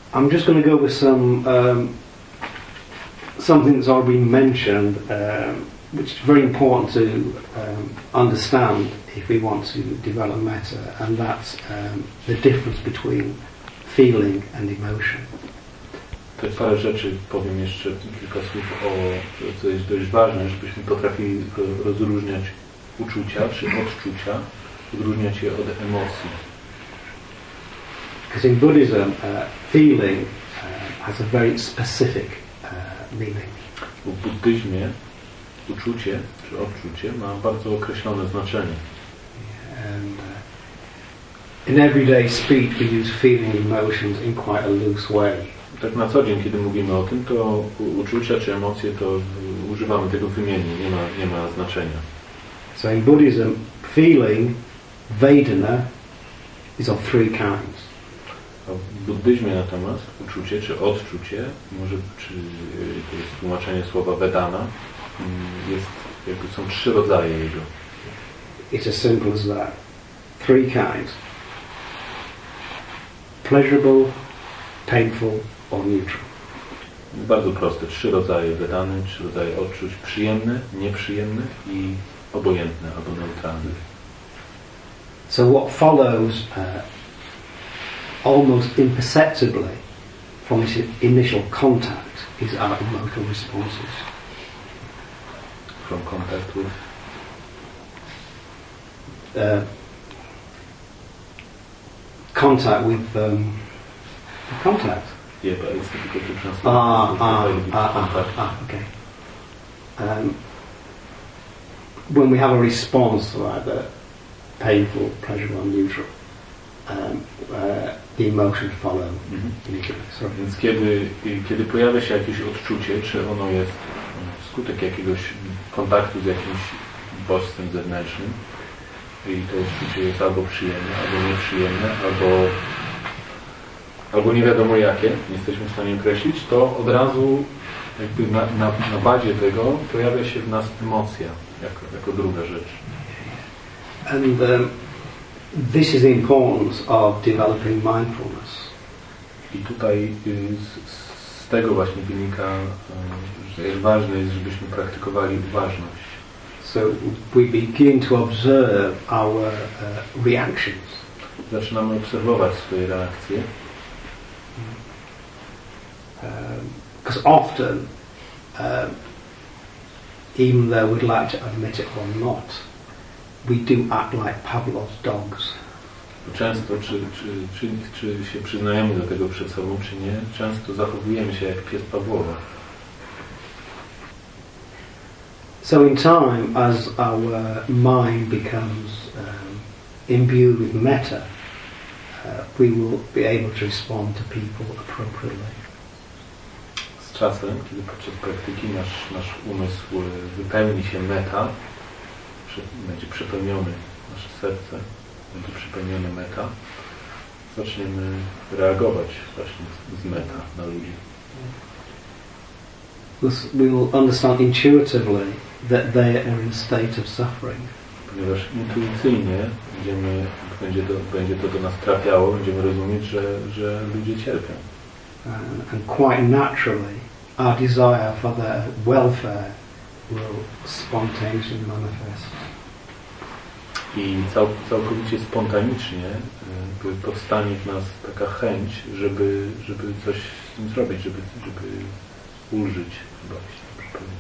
I'm just going to go with something that's already been mentioned, which is very important to understand if we want to develop metta, and that's the difference between feeling and emotion. To jest parę rzeczy, powiem jeszcze kilka słów o, co jest dość ważne, żebyśmy potrafili rozróżniać uczucia czy odczucia, odróżniać je od emocji. Because in Buddhism, feeling has a very specific meaning. W buddyzmie uczucie czy odczucie ma bardzo określone znaczenie. And in everyday speech we use feeling emotions in quite a loose way. Tak na co dzień, kiedy mówimy o tym, to uczucia czy emocje, to używamy tego wymiennie, nie ma znaczenia. So in Buddhism, feeling, Vedana, is of three kinds. A w buddyzmie natomiast uczucie czy odczucie, czy to jest tłumaczenie słowa Vedana, są trzy rodzaje jego. It's as simple as that. Three kinds. Pleasurable, painful, or neutral. Bardzo proste. Trzy rodzaje Vedany, trzy rodzaje odczuć. Przyjemne, nieprzyjemne i obojętne albo neutralne. So what follows almost imperceptibly from this initial contact is our emotional responses. From contact with? Contact with contact. Yeah, but it's difficult to translate. Okay. When we have a response to either painful, pleasurable, or neutral, the emotions follow immediately. Sorry. Więc kiedy pojawia się jakieś odczucie, czy ono jest skutek jakiegoś kontaktu z jakimś bodźcem zewnętrznym, i to odczucie jest albo przyjemne, albo nieprzyjemne, albo nie wiadomo jakie, nie jesteśmy w stanie określić, to od razu jakby na bazie tego pojawia się w nas emocja jako druga rzecz. And this is the importance of developing mindfulness. I tutaj z tego właśnie wynika, że ważne jest, żebyśmy praktykowali uważność. So we begin to observe our reactions. Zaczynamy obserwować swoje reakcje. Because often, even though we'd like to admit it or not, we do act like Pavlov's dogs. Często, czy się przyznajemy do tego przed sobą, czy nie, często zachowujemy się jak pies Pawłowa. So in time, as our mind becomes imbued with metta, we will be able to respond to people appropriately. Z czasem, kiedy podczas praktyki nasz umysł wypełni się metta, będzie przepełniony, nasze serce będzie przepełnione metta, zaczniemy reagować właśnie z metta na ludzi. We will understand intuitively that they are in a state of suffering. Ponieważ intuicyjnie będzie to do nas trafiało, będziemy rozumieć, że ludzie cierpią. And quite naturally, our desire for their welfare will spontaneously manifest. I całkowicie spontanicznie powstanie w nas taka chęć, żeby coś z tym zrobić, żeby ulżyć, chyba się tak powiedzieć.